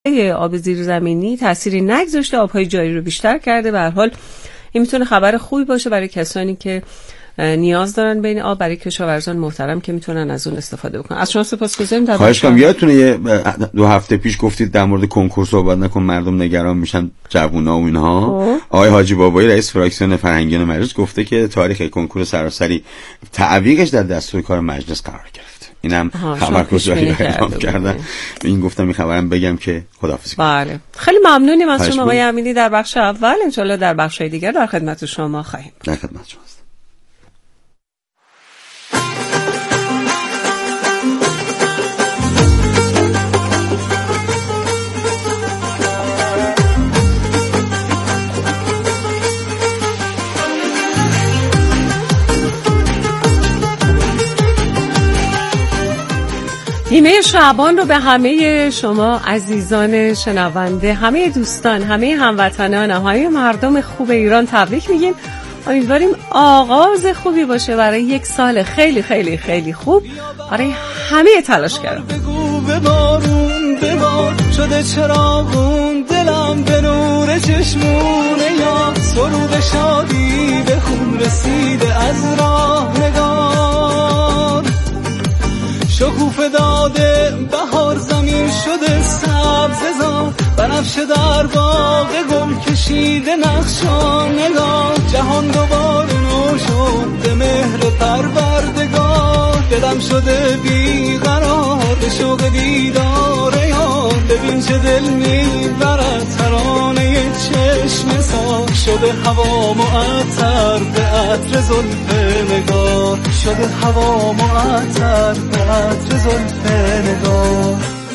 آب زیرزمینی تأثیری نگذاشته، آبهای جاری رو بیشتر کرده. به هر حال این میتونه خبر خوبی باشه برای کسانی که نیاز دارن بین آب، برای کشاورزان محترم که میتونن از اون استفاده بکنن. از شما سپاسگزاریم. خواهش کنم. یادتونه 2 هفته پیش گفتید در مورد کنکور صحبت نکن، مردم نگران میشن، جوونا و اینها. آقای حاجی بابایی رئیس فراکسیون فرهنگیان مجلس گفته که تاریخ کنکور سراسری تعویقش در دستور کار مجلس قرار گرفته. اینم خبرگزاری اعلام کردن. این گفتم این خبرم بگم که خداحافظی. بله خیلی ممنونیم از شما آقای امینی در بخش اول. ان شاءالله در بخش‌های دیگر در خدمت شما خواهیم. در خدمت شما. نیمه شعبان رو به همه شما عزیزان شنونده، همه دوستان، همه هموطنان، همه مردم خوب ایران تبریک میگیم. امیدواریم آغاز خوبی باشه برای یک سال خیلی خیلی خیلی خوب برای همه تلاشگران. بگو به بارون ببار شده چراغون دلم به نور چشمونه، یا سرود شادی به خون رسیده از راه نگار. شکوفه داده بهار زمین شده سبززار، بنفشه در باغ گل کشیده نقشان نگاه. جهان دوباره نو شد به مهر پروردگار، دلم شده بیقرار به شوق دیدار یار. ببین چه دل میبرد ترانه چشم سار، شده هوا معطر به عطر زلف نگار، شده هوا معطر به عطر زلف نگار.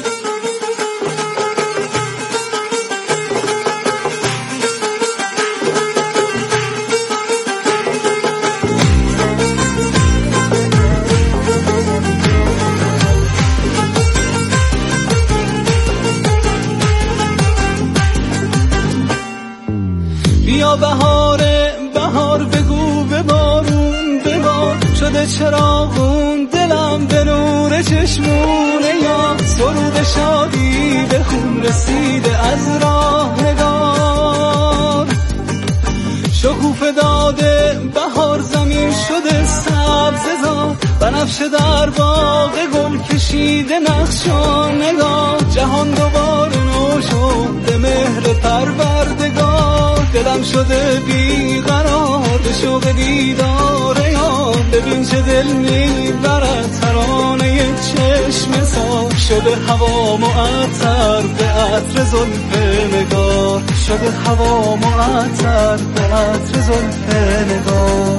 بیا بهاره بهار بگو به بارون ببار شده چراغون دلم به نور چشمونه، یا سرود شادی به خون رسیده از راه نگار. شکوفه داده بهار زمین شده سبززار، بنفشه در باغ گل کشیده نقشان نگاه. جهان دوباره نو شد به مهر پروردگار، دلم شده بیقرار به شوق دیدار یار. ببین چه دل میبرد ترانه چشم سار، شده هوا معطر به عطر زلف نگار، شده هوا معطر به عطر زلف نگار.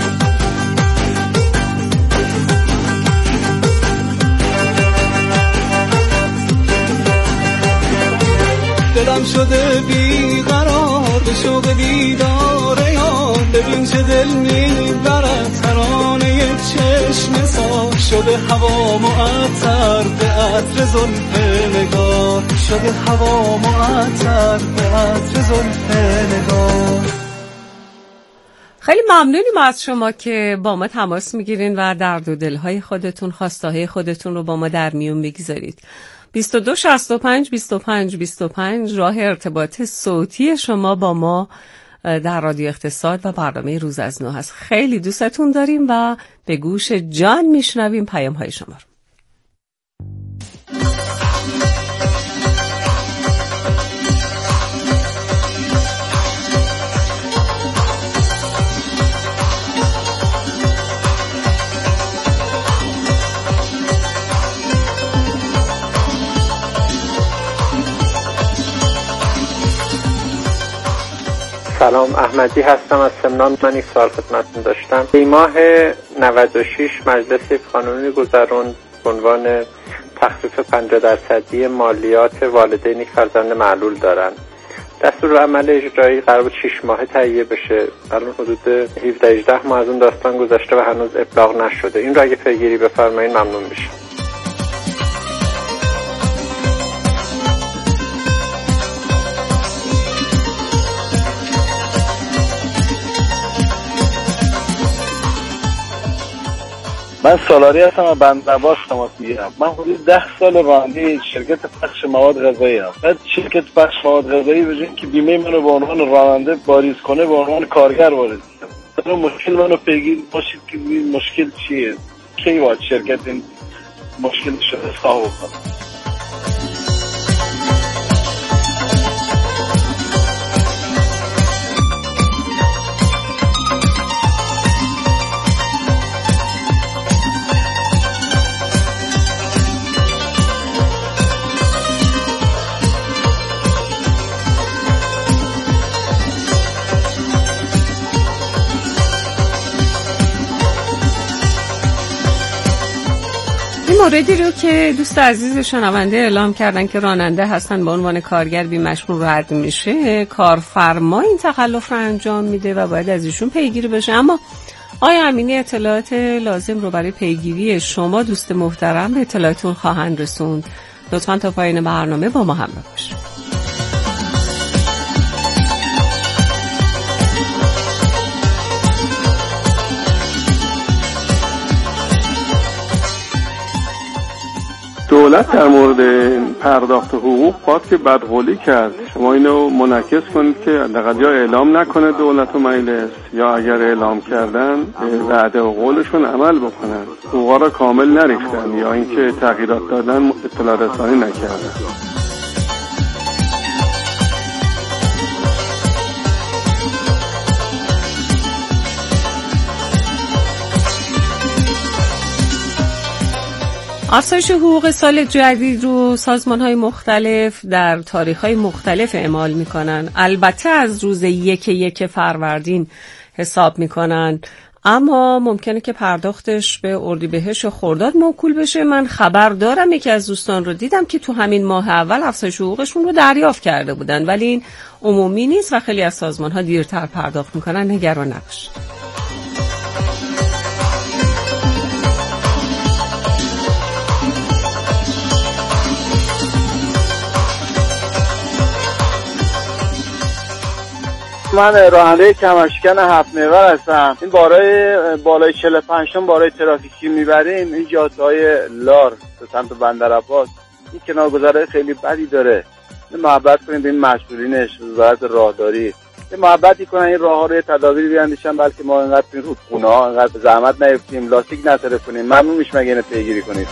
دلم شده بیقرار به شوق دیدار یار. ببین چه دل میبرد ترانه چشم سار، شده هوا معطر به عطر زلف نگار، شده هوا معطر به عطر زلف نگار. خیلی ممنونیم از شما که با ما تماس میگیرین و درد و دلهای خودتون، خواستهای خودتون رو با ما در میون میگذارید. 22 65 25 25 راه ارتباط صوتی شما با ما در رادیو اقتصاد و برنامه روز از نو هست. خیلی دوستتون داریم و به گوش جان میشنویم پیام های شما رو. سلام، احمدی هستم از سمنان. من یک سوال خدمتتون داشتم. این ماه 96 مجلس قانونی گذروند به عنوان تخفیف 50% مالیات والدینی فرزند معلول دارن. دستورالعمل اجرایی قرار بود 6 ماه تهیه بشه. الان حدود 17-18 ماه از اون داستان گذشته و هنوز ابلاغ نشده. این رو اگه پیگیری بفرمایید ممنون میشم. من سالاری هستم و بندرعباس تماس میگیرم. من حدود 10 سال راننده شرکت پخش مواد غذایی ام. بعد شرکت پخش مواد غذایی به جای اینکه بیمه منو به عنوان راننده واریز کنه، به عنوان کارگر واریز کنه. مشکل منو پیگیر باشید که مشکل چیه؟ کی باید شرکت این مشکلش رو اصلاح کنه؟ موردی رو که دوست عزیز شنونده اعلام کردن که راننده هستن به عنوان کارگر بیمشمول رد میشه، کارفرما این تخلف رو انجام میده و باید از ایشون پیگیری بشه. اما آقای امینی اطلاعات لازم رو برای پیگیری شما دوست محترم به اطلاعاتون خواهند رسوند. لطفاً تا پایان برنامه با ما همراه باشید. دولت در مورد پرداخت حقوق پاد که بدقولی کرد. شما اینو منعکس کنید که حداقل یا اعلام نکنه دولت و مجلس، یا اگر اعلام کردن وعده و قولشون عمل بکنن. حقوقا را کامل نریختن یا اینکه تغییرات دادن اطلاع رسانی نکردن. افزایش حقوق سال جدید رو سازمان‌های مختلف در تاریخ‌های مختلف اعمال می‌کنن. البته از روز 1 فروردین حساب می‌کنن، اما ممکنه که پرداختش به اردیبهشت و خرداد موکول بشه. من خبر دارم یکی از دوستان رو دیدم که تو همین ماه اول افزایش حقوقشون رو دریافت کرده بودن، ولی این عمومی نیست و خیلی از سازمان‌ها دیرتر پرداخت می‌کنن. نگران نباشید. من راننده کمرشکن 7 محور هستم. این بالای 45 تن بارای ترافیکی میبریم. این جاده‌های لار به سمت بندرعباس این کنارگذرهای خیلی بدی داره. محبت کنیم به این مسئولینش، وزارت راهداری، یه محبتی کنن این راه‌ها رو تدابیر بیاندیشن، بلکه ما اینقدر این رودخونه‌ها اینقدر زحمت نیفتیم، لاستیک نصرف کنیم. ممنون میشم اگه اینو پیگیری کنید.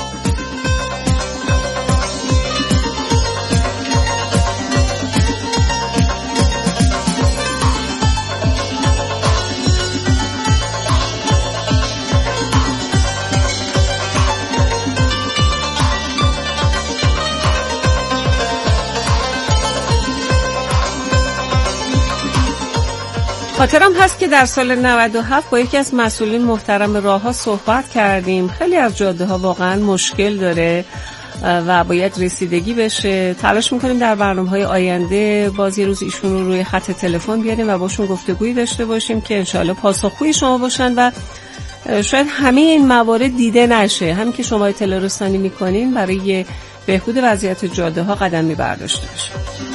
خاطرم هست که در سال 97 با یکی از مسئولین محترم راه‌ها صحبت کردیم. خیلی از جاده‌ها واقعا مشکل داره و باید رسیدگی بشه. تلاش می‌کنیم در برنامه‌های آینده باز یه روز ایشون رو روی خط تلفن بیاریم و باشون گفتگویی داشته باشیم که انشالله پاسخگوی شما باشن و شاید همه این موارد دیده نشه. همین که شما اطلاع رسانی می‌کنین برای بهبود وضعیت جاده‌ها قدمی برداشته بشه.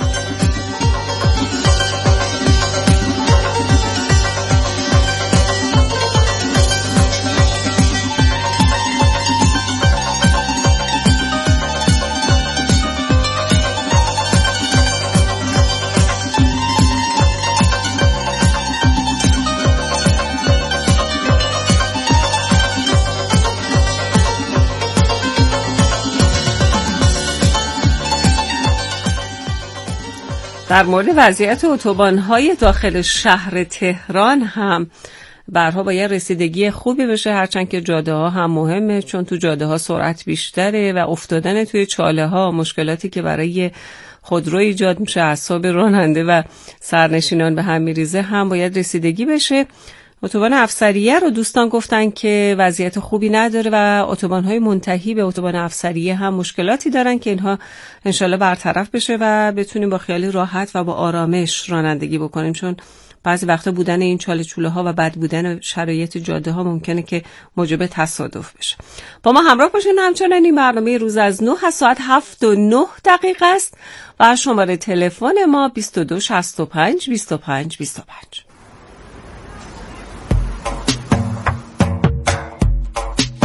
در مورد وضعیت اتوبان‌های داخل شهر تهران هم برها باید رسیدگی خوبی بشه، هرچند که جاده‌ها هم مهمه، چون تو جاده‌ها سرعت بیشتره و افتادن توی چاله‌ها مشکلاتی که برای خودرو ایجاد میشه، اعصاب راننده و سرنشینان به هم میریزه، هم باید رسیدگی بشه. اتوبان افسریه رو دوستان گفتن که وضعیت خوبی نداره و اتوبان‌های منتهی به اتوبان افسریه هم مشکلاتی دارن که اینها انشالله برطرف بشه و بتونیم با خیال راحت و با آرامش رانندگی بکنیم، چون بعضی وقتا بودن این چاله چوله ها و بد بودن شرایط جاده ها ممکنه که موجب تصادف بشه. با ما همراه باشین. همچنان این برنامه روز از 9 ساعت 7:09 است و شماره تلفن ما 2265 25 25.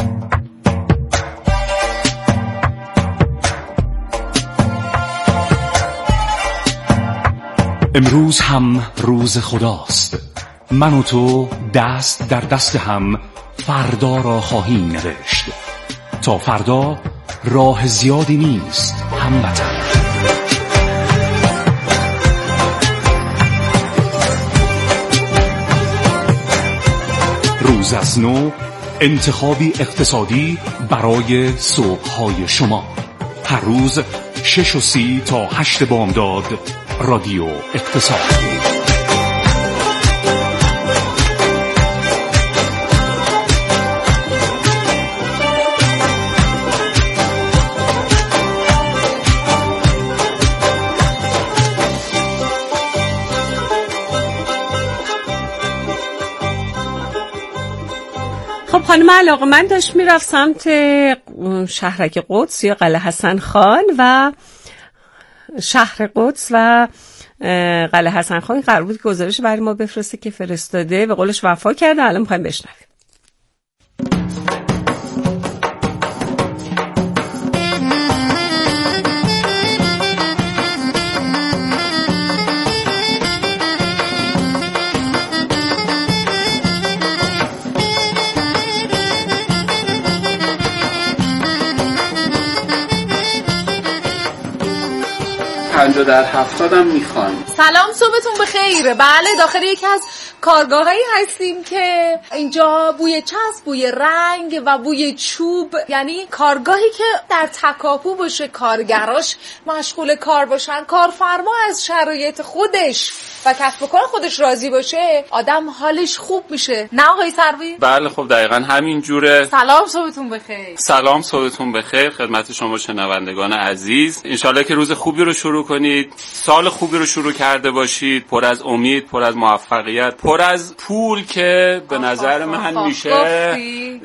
امروز هم روز خداست، من و تو دست در دست هم فردا را خواهیم نوشت. تا فردا راه زیادی نیست هموطن. روز از نو، انتخابی اقتصادی برای صبح‌های شما. هر روز 6:30 تا 8 بامداد، رادیو اقتصاد. خب خانم علاقمند داشت میرفت سمت شهرک قدس یا قلعه حسن خان و شهر قدس و قلعه حسن خان قرار بود گزارش برای ما بفرسته که فرستاده، به قولش وفا کرده. الان میخوایم بشنویم. پنجاه در 70 هم میخوان. سلام، صبحتون بخیر. بله، داخل یکی از کارگاهایی هستیم که اینجا بوی چسب، بوی رنگ و بوی چوب، یعنی کارگاهی که در تکاپو باشه، کارگراش مشغول کار باشن، کارفرما از شرایط خودش و کسب و کار خودش راضی باشه، آدم حالش خوب میشه. نه آقای سروی؟ بله خب دقیقاً همین جوره. سلام، صبحتون بخیر. سلام، صبحتون بخیر خدمت شما شنوندگان عزیز. انشالله که روز خوبی رو شروع کنید، سال خوبی رو شروع کرده باشید، پر از امید، پر از موفقیت، پر از پول که به نظر من میشه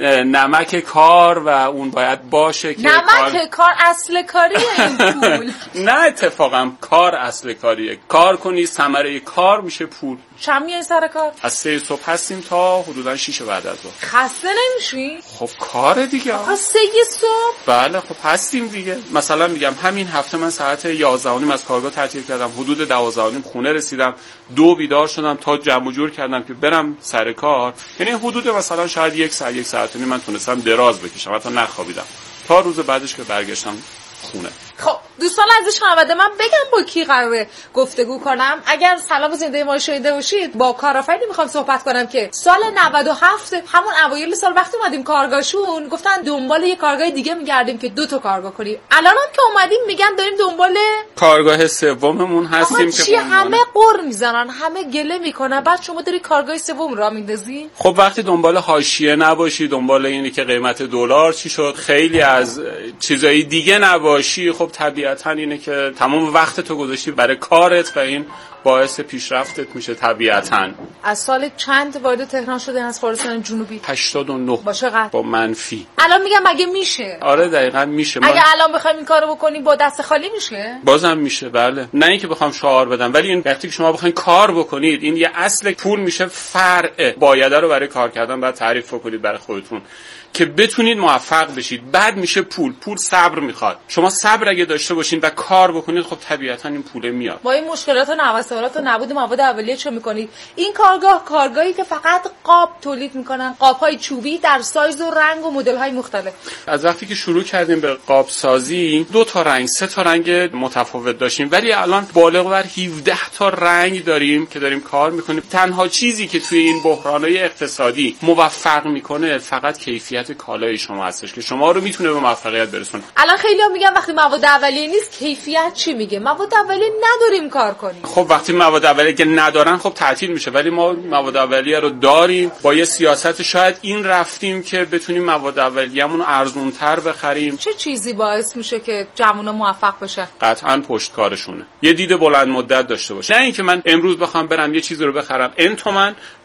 نمک کار و اون باید باشه که نمک کار اصل کاریه این پول. نه اتفاقا کار اصل کاریه. کار کنی ثمره کار میشه پول. چند میای سر کار؟ از 3 صبح هستیم تا حدودا 6 بعد از ظهر. خسته نمیشی؟ خب کار دیگه. از 3 صبح؟ بله خب هستیم دیگه. مثلا میگم همین هفته من ساعت 11:30 از کارگاه تعطیل کردم، حدود 12:30 خونه رسیدم، 2 بیدار شدم تا جمع و جور کردم که برم سر کار. یعنی حدود مثلا شاید 1 ساعت من تونستم دراز بکشم، حتی نخوابیدم تا روز بعدش که برگشتم خونه. خب دوستان عزیز شنونده، من بگم با کی قراره گفتگو کنم. اگر سلام زنده ما شنیده باشید، با کارآفرینی میخوام صحبت کنم که سال 97 همون اوایل سال وقتی اومدیم کارگاهشون گفتن دنبال یه کارگاه دیگه میگردیم که 2 تا کارگاه کنیم. الانم که اومدیم میگن داریم دنبال کارگاه سوممون هستیم که همه قر میزنن، همه گله میکنن، بعد شما داری کارگاه سوم راه میندازی. خب وقتی دنبال حاشیه نباشی، دنبال اینی که قیمت دلار چی شد، خیلی از چیزای دیگه نباشی، خب طبیعتاً اینه که تمام وقت تو گذاشتی برای کارت و این باعث پیشرفتت میشه طبیعتاً. از سال چند وارد تهران شده از خراسان جنوبی؟ 89. با چقدر؟ با منفی. الان میگم مگه میشه؟ آره دقیقاً میشه. اگه الان بخوایم این کارو بکنیم با دست خالی میشه؟ بازم میشه. بله. نه اینکه بخوام شعار بدم، ولی این وقتی که شما بخواید کار بکنید، این یه اصل پول میشه، فرع بایده رو برای کار کردن بعد تعریف کنید برای خودتون که بتونید موفق بشید. بعد میشه پول. پول صبر میخواد. شما صبر اگه داشته باشین و کار بکنید، خب طبیعتا این پول میاد. با این مشکلات و نوسانات و نبود مواد اولیه چه میکنید؟ این کارگاهی که فقط قاب تولید میکنن، قاب‌های چوبی در سایز و رنگ و مدل‌های مختلف. از وقتی که شروع کردیم به قاب سازی 2 تا رنگ 3 تا رنگ متفاوت داشتیم، ولی الان بالغ بر 17 تا رنگ داریم که داریم کار میکنیم. تنها چیزی که توی این بحران‌های اقتصادی موفق میکنه فقط کیفیت کالای شما هستش که شما رو میتونه به موفقیت برسونه. الان خیلی‌ها میگن وقتی مواد اولیه نیست کیفیت چی میگه؟ مواد اولیه نداریم کار کنیم. خب وقتی مواد اولیه که ندارن خب تعطیل میشه، ولی ما مواد اولیه رو داریم. با یه سیاست شاید این رفتیم که بتونیم مواد اولیه‌مون رو ارزان‌تر بخریم. چه چیزی باعث میشه که جوونا موفق بشن؟ قطعاً پشتکارشونه. یه دید بلند مدت داشته باشه. نه اینکه من امروز بخوام برم یه چیزی رو بخرم N تومن،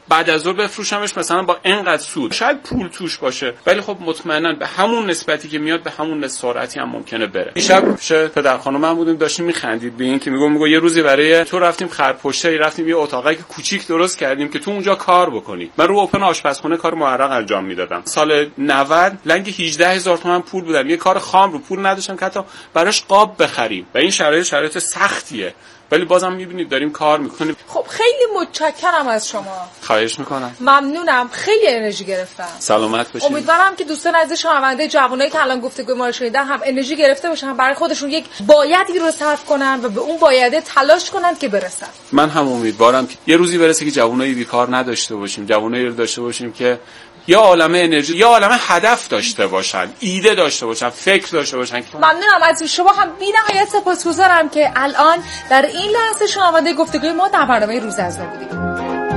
بعد از ظهر بفروشمش مثلا با اینقدر سود. شاید پول توش باشه ولی خب مطمئنا به همون نسبتی که میاد به همون سرعتی هم ممکنه بره. دیشب پدر خانومم بودیم داشتیم میخندید به این که میگم یه روزی برای تو رفتیم خرپشته، رفتیم یه اتاقی که کوچیک درست کردیم که تو اونجا کار بکنی. من رو اوپن آشپزخونه کار معرق انجام میدادم. سال 90 لنگ 18000 تومان پول بودم. یه کار خام رو پول نداشتم که حتی براش قاب بخریم. و این شرایط سختیه. ولی بازم میبینید داریم کار میکنیم. خب خیلی متشکرم از شما. خواهش میکنم. ممنونم. خیلی انرژی گرفتم. سلامت باشید. امیدوارم که دوستان عزیز شنونده جوانایی که الان گفتگوی ما رو شنیدن هم انرژی گرفته باشن، برای خودشون یک بایدی رو صرف کنن و به اون بایده تلاش کنن که برسن. من هم امیدوارم که یه روزی برسه که جوانایی بیکار نداشته باشیم، جوانایی رو داشته باشیم که یا عالمه انرژی یا عالمه هدف داشته باشن، ایده داشته باشن، فکر داشته باشن. ممنونم از شما. هم بی‌نهایت سپاسگزارم که الان در این لحظه شنونده گفتگوی ما در برنامه روز از نو بودید.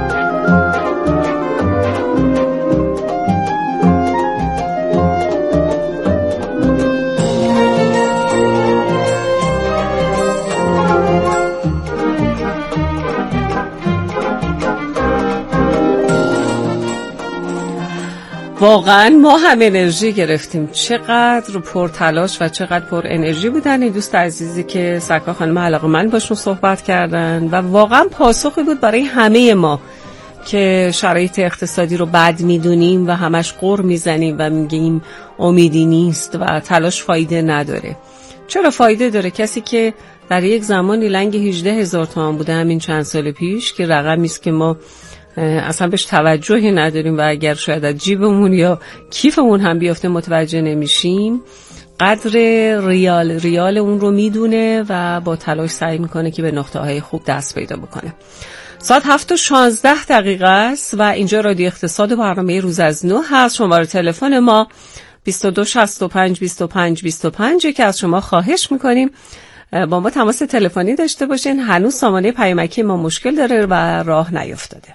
واقعا ما هم انرژی گرفتیم. چقدر پر تلاش و چقدر پر انرژی بودن این دوست عزیزی که سکا خانم علاقه‌مند باشون صحبت کردن و واقعا پاسخی بود برای همه ما که شرایط اقتصادی رو بد میدونیم و همش غر میزنیم و میگیم امیدی نیست و تلاش فایده نداره. چرا فایده داره؟ کسی که در یک زمانی لنگ 18000 تومان بوده همین چند سال پیش که رقمی است که ما اصلا بهش توجهی نداریم و اگر شاید از جیبمون یا کیفمون هم بیافته متوجه نمیشیم، قدر ریال اون رو میدونه و با تلاش سعی میکنه که به نقطه های خوب دست پیدا بکنه. ساعت 7:16 است و اینجا رادیو اقتصاد برنامه روز از نو هست. شماره تلفن ما 2265 25 25 که از شما خواهش میکنیم با ما تماس تلفنی داشته باشین. هنوز سامانه پیامکی ما مشکل داره و راه نیفتاده.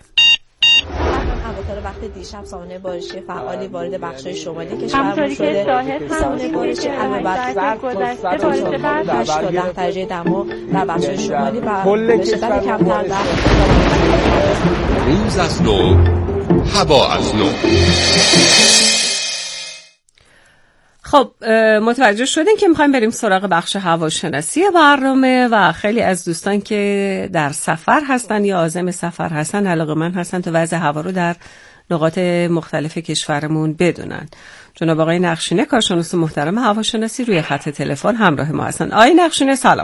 وقت دیشب سامانه بارشی فعالی وارد بخش‌های شمالی کشورمون شده. سامانه بارشی علاوه بر گذشته بارش 8 تا 10 درجه دما در بخش‌های شمالی و به شدت کمتر در روز از نو، هوا از نو. خب متوجه شدین که میخوایم بریم سراغ بخش هواشناسی برنامه و خیلی از دوستان که در سفر هستن یا عازم سفر هستن علاقه‌مند هستن تا وضع هوا رو در نقاط مختلف کشورمون بدونن. جناب آقای نقشینه کارشناس محترم هواشناسی روی خط تلفن همراه ما هستن. آقای نقشینه سلام.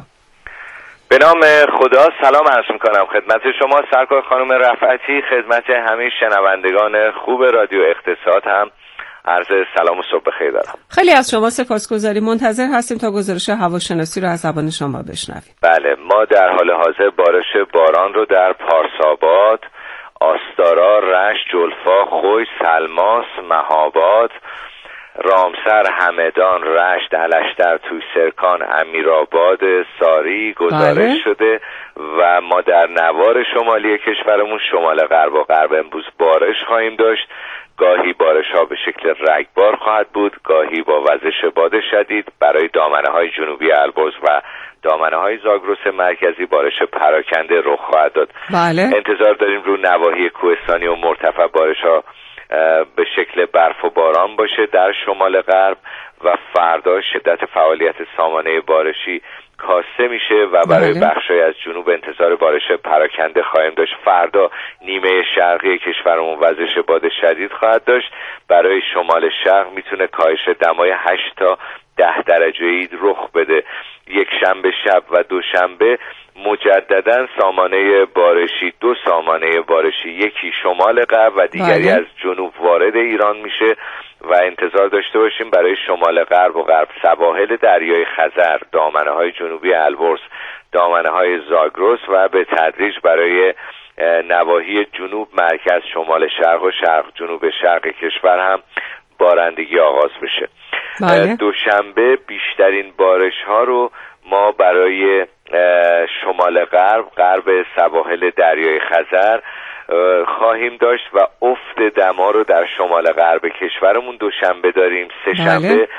به نام خدا سلام عرض می‌کنم خدمت شما سرکار خانم رفعتی، خدمت همه شنوندگان خوب رادیو اقتصاد هم عرض سلام و صبح بخیر دارم. خیلی از شما سپاسگزاریم. منتظر هستیم تا گزارش هواشناسی رو از زبان شما بشنویم. بله، ما در حال حاضر بارش باران رو در پارساباد، آستارا، رشت، جلفا، خوش، سلماس، مهاباد، رامسر، همدان، رشت، الشتر، تویسرکان، امیرآباد، ساری گزارش شده و ما در نوار شمالی کشورمون شمال غرب و غرب امروز بارش خواهیم داشت. گاهی بارش ها به شکل رگبار خواهد بود، گاهی با وزش باد شدید. برای دامنه های جنوبی البرز و دامنه های زاگرس مرکزی بارش پراکنده رخ خواهد داد. بله. انتظار داریم رو نواحی کوهستانی و مرتفع بارش ها به شکل برف و باران باشه در شمال غرب و فردا شدت فعالیت سامانه بارشی کاسته میشه و برای بخشای از جنوب انتظار بارش پراکنده خواهیم داشت. فردا نیمه شرقی کشورمون وزش باد شدید خواهد داشت. برای شمال شرق میتونه کاهش دمای 8 تا 10 درجه‌ای رخ بده. یک شنبه شب و دوشنبه مجددا سامانه بارشی، دو سامانه بارشی، یکی شمال غرب و دیگری از جنوب وارد ایران میشه و انتظار داشته باشیم برای شمال غرب و غرب سواحل دریای خزر، دامنه های جنوبی البرز، دامنه های زاگرس و به تدریج برای نواحی جنوب، مرکز، شمال شرق و شرق جنوب شرق کشور هم بارندگی آغاز بشه. دوشنبه بیشترین بارش ها رو ما برای شمال غرب، غرب سواحل دریای خزر خواهیم داشت و افت دما رو در شمال غرب کشورمون دوشنبه داریم. سه‌شنبه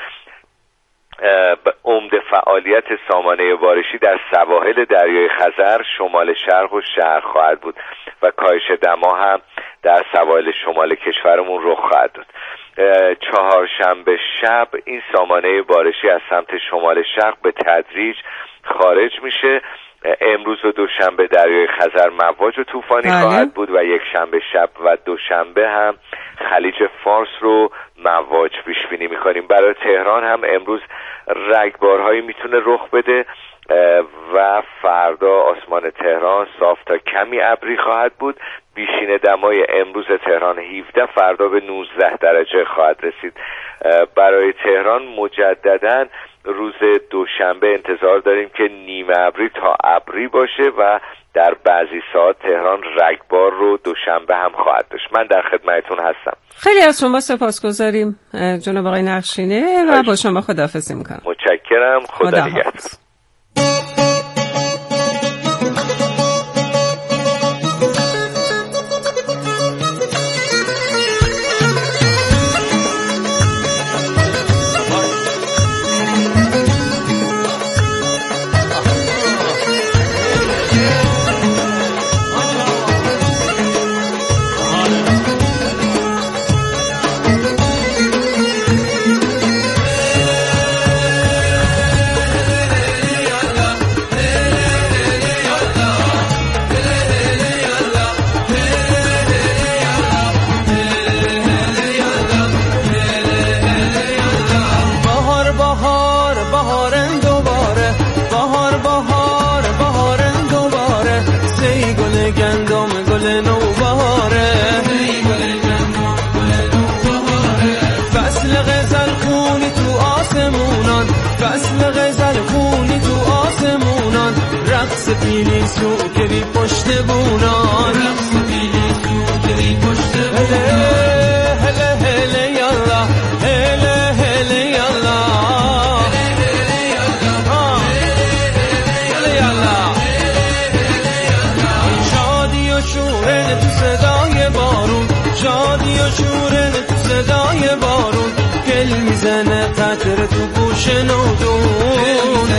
عمده فعالیت سامانه بارشی در سواحل دریای خزر، شمال شرق و شرق خواهد بود و کاهش دما هم در سواحل شمال کشورمون رخ خواهد داد. چهارشنبه شب این سامانه بارشی از سمت شمال شرق به تدریج خارج میشه. امروز و دوشنبه دریای خزر مواج و طوفانی خواهد بود و یک شنبه شب و دوشنبه هم خلیج فارس رو مواج پیش بینی میکنیم. برای تهران هم امروز رگبارهایی میتونه رخ بده و فردا آسمان تهران صاف تا کمی ابری خواهد بود. بیشین دمای امروز تهران 17، فردا به 19 درجه خواهد رسید. برای تهران مجدداً روز دوشنبه انتظار داریم که نیمه ابری تا ابری باشه و در بعضی ساعات تهران رگبار رو دوشنبه هم خواهد داشت. من در خدمتتون هستم. خیلی از شما سپاسگزاریم جناب آقای نقشینه و با شما خداحافظی میکنم. متشکرم. خدا نگهدار. پیلی سوکری پشت بونان رقص پیلی سوکری پشت بونان هله هله یالا هله هله یالا هله یالا شادی و شورن تو صدای بارون شادی و شورن تو صدای بارون گل میزنه قطر تو گوش نودون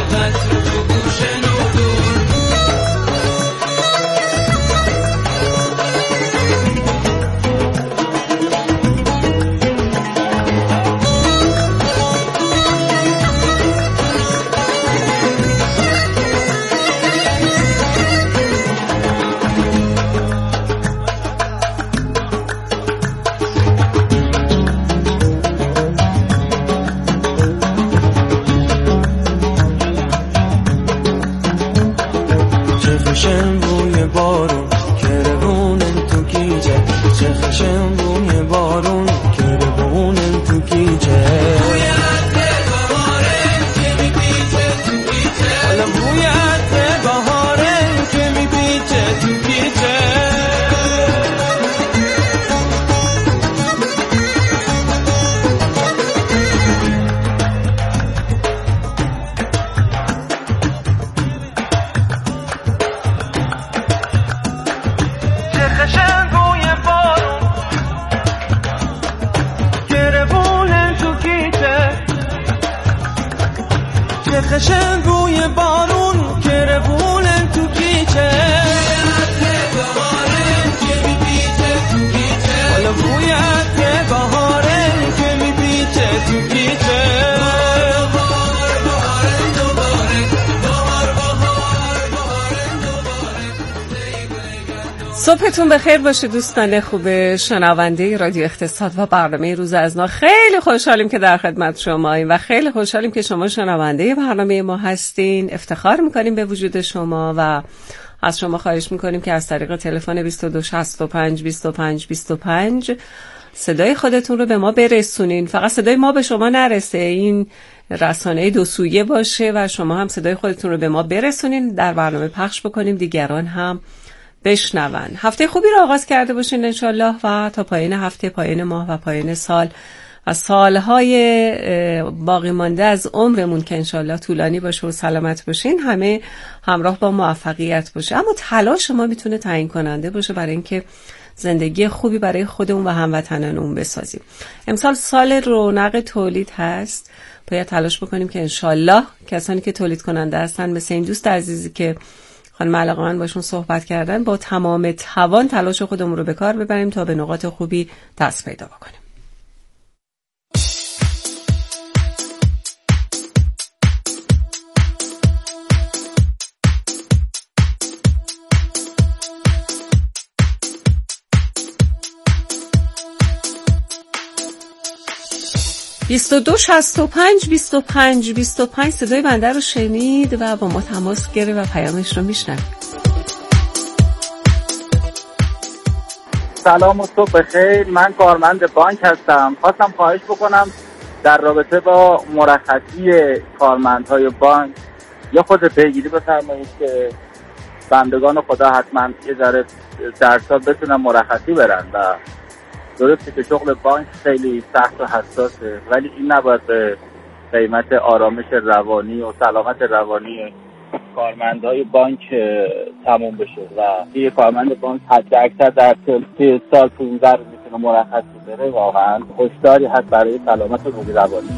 خشن روی بارون که روونن تو کیچه حالا بوی عطر بهاره که میپیچه تو کیچه صبحتون بخیر باشه دوستان خوب شنونده رادیو اقتصاد و برنامه روز از ما. خیلی خوشحالیم که در خدمت شماییم و خیلی خوشحالیم که شما شنونده برنامه ما هستین. افتخار میکنیم به وجود شما و از شما خواهش میکنیم که از طریق تلفن 2265 25 25 صدای خودتون رو به ما برسونین. فقط صدای ما به شما نرسه، این رسانه دو سویه باشه و شما هم صدای خودتون رو به ما برسونین، در برنامه پخش بکنیم، دیگران هم بشنون. هفته خوبی رو آغاز کرده باشین انشالله و تا پایان هفته، پایان ماه و پایان سال و سالهای باقی مانده از عمرمون که انشالله طولانی باشه و سلامت باشین، همه همراه با موفقیت باشه. اما تلاش ما میتونه تعیین کننده باشه برای اینکه زندگی خوبی برای خودمون و هموطنانمون بسازیم. امسال سال رونق تولید هست، باید تلاش بکنیم که انشالله کسانی که تولید کننده هستن مثل این دوست عزیزی که خانم علاقه‌مند باشون صحبت کردن. با تمام توان تلاش خودمون رو به کار ببریم تا به نقاط خوبی دست پیدا بکنیم. بیستو 65 25 25 صدای بنده رو شنید و با ما تماس گرفت و پیامش رو میشنوید. سلام و صبح بخیر. من کارمند بانک هستم. خواستم خواهش بکنم در رابطه با مرخصی کارمندهای بانک یا خود پیگیری بفرمایید که بندگان خدا حتما یه ذره در سال بتونن مرخصی برن و درسته که شغل بانک خیلی سخت و حساسه، ولی این نباید به قیمت آرامش روانی و سلامت روانی کارمندهای بانک تموم بشه و یه کارمند بانک حد اکثر در سال 15 روز میتونه مرخصی بره. واقعا هشداری هست برای سلامت روانی.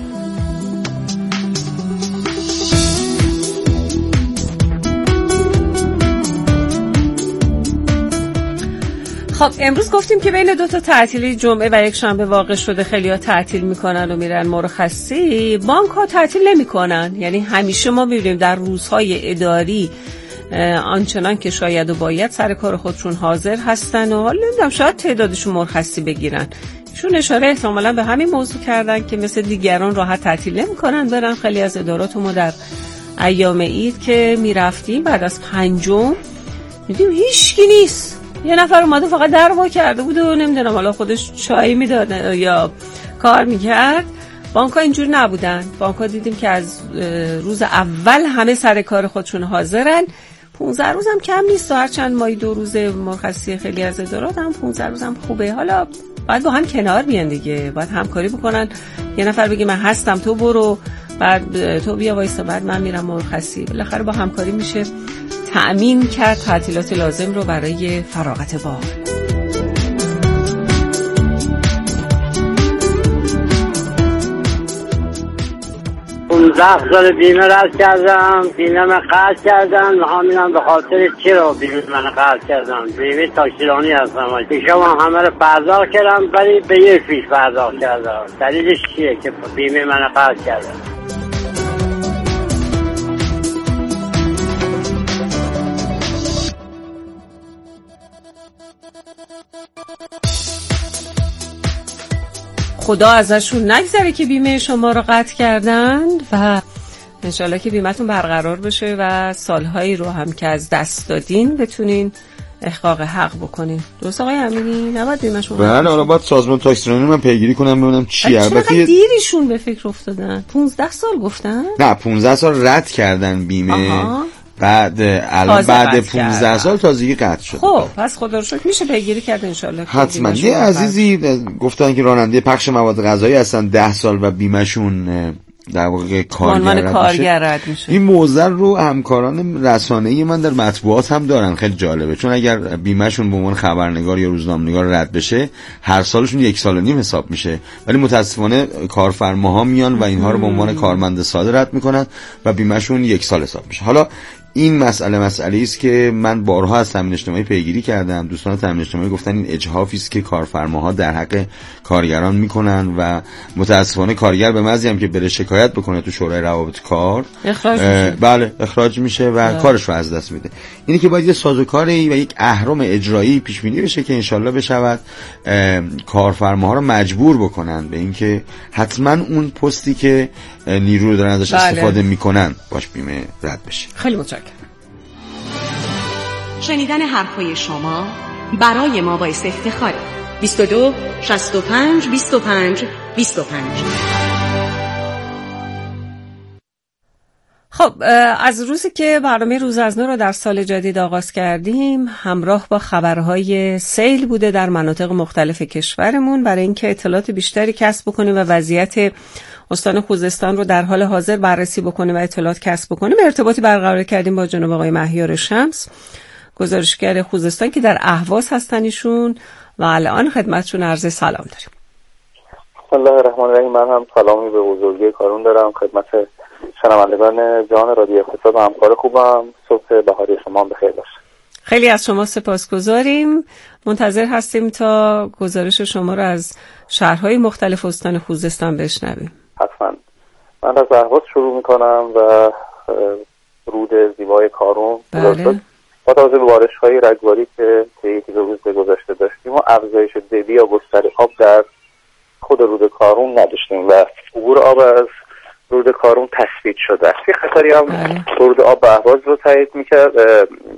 خب امروز گفتیم که بین 2 تا تعطیلی جمعه و یک شنبه واقع شده، خیلی‌ها تعطیل میکنن و میرن مرخصی. بانک‌ها تعطیل نمیکنن، یعنی همیشه ما می‌بینیم در روزهای اداری آنچنان که شاید و باید سر کار خودشون حاضر هستن و حالا نمیدونم شاید تعدادشون مرخصی بگیرن. چون اشاره احتمالاً به همین موضوع کردن که مثل دیگران راحت تعطیل نمیکنن برن. خیلی از ادارات ما در ایام عید که میرفتیم بعد از پنجم میدیم هیچکی نیست، یه نفر اومده فقط در وا کرده بود و نمیدونم حالا خودش چای میداد یا کار میکرد. بانک‌ها اینجور نبودن. بانک‌ها دیدیم که از روز اول همه سر کار خودشون حاضرن. 15 روز هم کم نیست، هرچند مایی 2 روز مرخصی خیلی از ادارات هم 15 روز هم خوبه. حالا باید با هم کنار بیان دیگه، باید همکاری بکنن. یه نفر بگه من هستم تو برو، بعد تو بیا وایسا، بعد من میرم مرخصی. بالاخره با همکاری میشه تأمین کرد تعطیلات لازم رو برای فراغت بار. سال بیمه رد کردم، بیمه من قطع کردم و همینم به خاطر چرا بیمه من قطع کردم. بیمه تاکسیرانی هستم، پیشم همه رو پرداخت کردم ولی به یک فیش پرداخت کردم. دلیلش چیه که بیمه من قطع کردم؟ خدا ازشون نگذره که بیمه شما رو قطع کردن و انشالله که بیمه‌تون برقرار بشه و سالهایی رو هم که از دست دادین بتونین احقاق حق بکنین. درست آقای امینی؟ نباید بیمه شما بله، حالا باید سازمان تاکسیرانی من پیگیری کنم ببینم چیه. البته دیرشون به فکر افتادن. 15 سال گفتن؟ نه 15 سال رد کردن بیمه. بعد الان بعد 15 سال تازگی قطع شد. خب پس خدا رو شکر میشه پیگیری کرد انشالله. حتما. یه عزیزی گفتن که راننده پخش مواد غذایی هستن 10 سال و بیمهشون در واقع کارگر رد میشه. این موضوع رو همکاران رسانه‌ای من در مطبوعات هم دارن. خیلی جالبه، چون اگر بیمهشون به عنوان خبرنگار یا روزنامه‌نگار رد بشه هر سالشون 1.5 سال حساب میشه، ولی متاسفانه کارفرماها میان و اینها رو به عنوان کارمند ساده رد میکنن و بیمهشون 1 سال حساب میشه. حالا این مسئله است که من بارها از تامین اجتماعی پیگیری کردم. دوستان تامین اجتماعی گفتن این اجحافی است که کارفرماها در حق کارگران میکنن و متاسفانه کارگر به محضی هم که بره شکایت بکنه تو شورای روابط کار اخراج میشه. بله اخراج میشه و کارش رو از دست میده. اینی که باید یه سازوکاری و یک اهرم اجرایی پیش بینی بشه که انشالله بشود کارفرماها رو مجبور بکنن به اینکه حتما اون پستی که نیرو رو دارن ازش استفاده میکنن باش بیمه رد بشه. خیلی متشکرم. شنیدن حرفای شما برای ما باعث افتخاره. 22 65 25 25. خب از روزی که برنامه روز از نو رو در سال جدید آغاز کردیم همراه با خبرهای سیل بوده در مناطق مختلف کشورمون برای اینکه اطلاعات بیشتری کسب بکنیم و وضعیت استان خوزستان رو در حال حاضر بررسی بکنیم و اطلاعات کسب بکنیم. ارتباطی برقرار کردیم با جناب آقای مهیار شمس، گزارشگر خوزستان که در اهواز هستن ایشون و الان خدمتشون عرض سلام داریم. بسم الله الرحمن الرحیم. من هم سلامی به بزرگی کارون دارم خدمت شنوندگان جان رادیو اقتصاد و همکار خوبم، صبح بهاری شما بخیر باشه. خیلی از شما سپاسگزاریم. منتظر هستیم تا گزارش شما رو از شهرهای مختلف استان خوزستان بشنویم. حتما. من از اهواز شروع میکنم و رود زیبای کارون. بله. با توجه به بارش‌های رگباری که طی روز گذشته داشتیم و افزایش دبی یا گسترش آب در خود رود کارون نداشتیم و عبور آب از رود کارون تثبیت شده است. یه خطری هم رود آب به اهواز رو تایید میکرد،